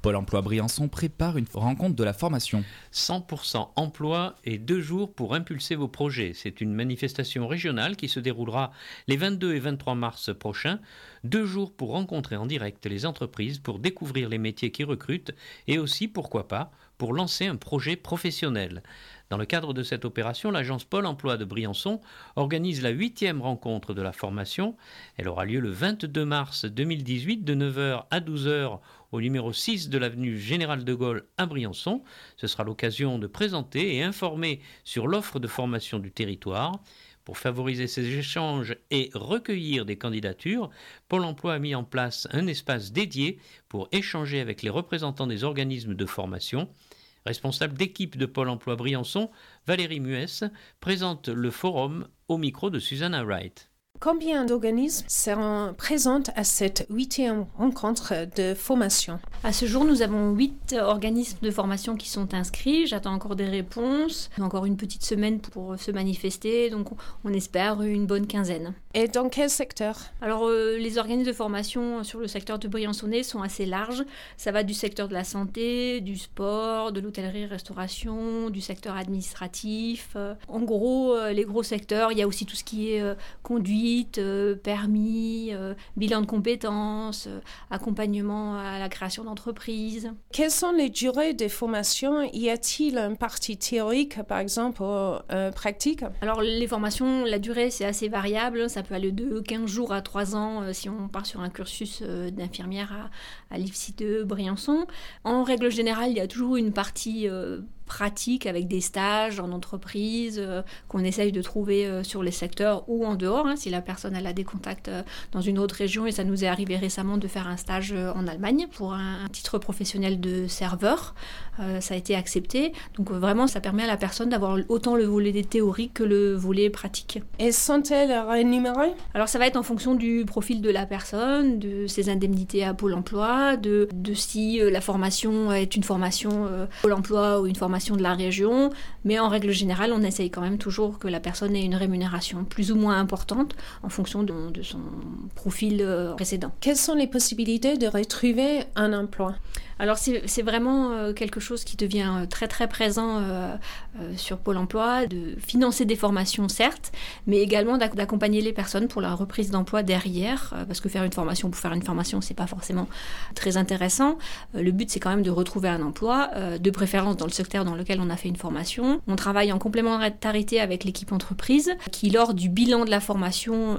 Pôle emploi Briançon prépare une rencontre de la formation. 100% emploi et 2 jours pour impulser vos projets. C'est une manifestation régionale qui se déroulera les 22 et 23 mars prochains. 2 jours pour rencontrer en direct les entreprises, pour découvrir les métiers qui recrutent et aussi, pourquoi pas, pour lancer un projet professionnel. Dans le cadre de cette opération, l'agence Pôle emploi de Briançon organise la 8e rencontre de la formation. Elle aura lieu le 22 mars 2018 de 9h à 12h au numéro 6 de l'avenue Général de Gaulle à Briançon. Ce sera l'occasion de présenter et informer sur l'offre de formation du territoire. Pour favoriser ces échanges et recueillir des candidatures, Pôle emploi a mis en place un espace dédié pour échanger avec les représentants des organismes de formation. Responsable d'équipe de Pôle emploi Briançon, Valérie Muès, présente le forum au micro de Susanna Wright. Combien d'organismes seront présents à cette 8e rencontre de formation? À ce jour, nous avons 8 organismes de formation qui sont inscrits. J'attends encore des réponses. Encore une petite semaine pour se manifester, donc on espère une bonne quinzaine. Et dans quel secteur? Alors, les organismes de formation sur le secteur de Briançonnais sont assez larges. Ça va du secteur de la santé, du sport, de l'hôtellerie-restauration, du secteur administratif. En gros, les gros secteurs, il y a aussi tout ce qui est conduite, permis, bilan de compétences, accompagnement à la création d'entreprises. Quelles sont les durées des formations? Y a-t-il une partie théorique, par exemple, ou pratique? Alors, les formations, la durée, c'est assez variable. Ça peut aller de 15 jours à 3 ans si on part sur un cursus d'infirmière à l'IFSI de Briançon. En règle générale, il y a toujours une partie pratique avec des stages en entreprise qu'on essaye de trouver sur les secteurs ou en dehors, si la personne elle a des contacts dans une autre région. Et ça nous est arrivé récemment de faire un stage en Allemagne pour un titre professionnel de serveur. Ça a été accepté. Donc vraiment, ça permet à la personne d'avoir autant le volet théorique que le volet pratique. Et sont-elles rémunérées? Alors ça va être en fonction du profil de la personne, de ses indemnités à Pôle emploi, de si la formation est une formation Pôle emploi ou une formation de la région, mais en règle générale, on essaye quand même toujours que la personne ait une rémunération plus ou moins importante en fonction de son profil précédent. Quelles sont les possibilités de retrouver un emploi? Alors c'est vraiment quelque chose qui devient très très présent sur Pôle emploi, de financer des formations certes, mais également d'accompagner les personnes pour la reprise d'emploi derrière, parce que faire une formation pour faire une formation, c'est pas forcément très intéressant. Le but c'est quand même de retrouver un emploi, de préférence dans le secteur dans lequel on a fait une formation. On travaille en complémentarité avec l'équipe entreprise qui, lors du bilan de la formation,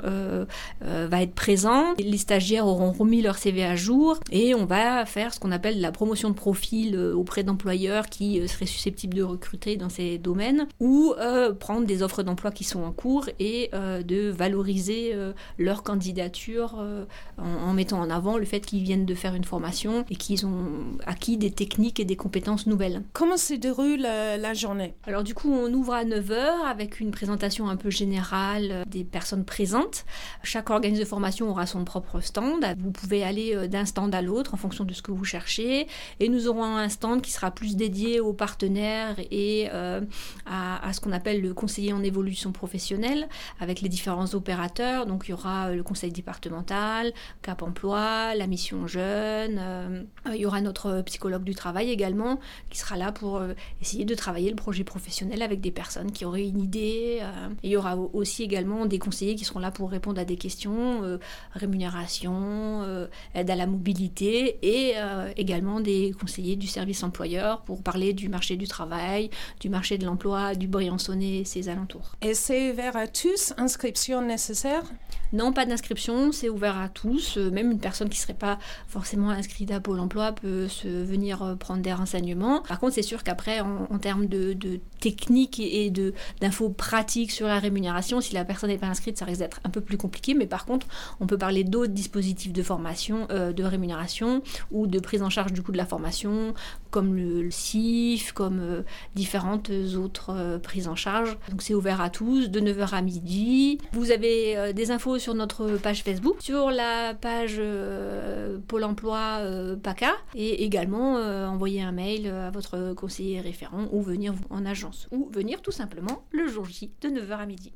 va être présente. Les stagiaires auront remis leur CV à jour et on va faire ce qu'on appelle la promotion de profil auprès d'employeurs qui seraient susceptibles de recruter dans ces domaines, ou prendre des offres d'emploi qui sont en cours et de valoriser leur candidature en mettant en avant le fait qu'ils viennent de faire une formation et qu'ils ont acquis des techniques et des compétences nouvelles. Comment se déroule la journée? Alors du coup, on ouvre à 9h avec une présentation un peu générale des personnes présentes. Chaque organisme de formation aura son propre stand. Vous pouvez aller d'un stand à l'autre en fonction de ce que vous cherchez. Et nous aurons un stand qui sera plus dédié aux partenaires et à ce qu'on appelle le conseiller en évolution professionnelle avec les différents opérateurs. Donc il y aura le conseil départemental, Cap Emploi, la mission jeune. Il y aura notre psychologue du travail également qui sera là pour essayer de travailler le projet professionnel avec des personnes qui auraient une idée. Et il y aura aussi également des conseillers qui seront là pour répondre à des questions, rémunération, aide à la mobilité et également des conseillers du service employeur pour parler du marché du travail, du marché de l'emploi, du Briançonnais et ses alentours. Et c'est ouvert à tous? Inscription nécessaire? Non, pas d'inscription, c'est ouvert à tous. Même une personne qui ne serait pas forcément inscrite à Pôle emploi peut venir prendre des renseignements. Par contre, c'est sûr qu'après, en termes de technique et d'infos pratiques sur la rémunération, si la personne n'est pas inscrite, ça risque d'être un peu plus compliqué. Mais par contre, on peut parler d'autres dispositifs de formation, de rémunération ou de prise en charge du coût de la formation, comme le CIF, comme différentes autres prises en charge. Donc c'est ouvert à tous, de 9h à midi. Vous avez des infos sur notre page Facebook, sur la page Pôle emploi PACA, et également envoyer un mail à votre conseiller référent ou venir en agence, ou venir tout simplement le jour J de 9h à midi.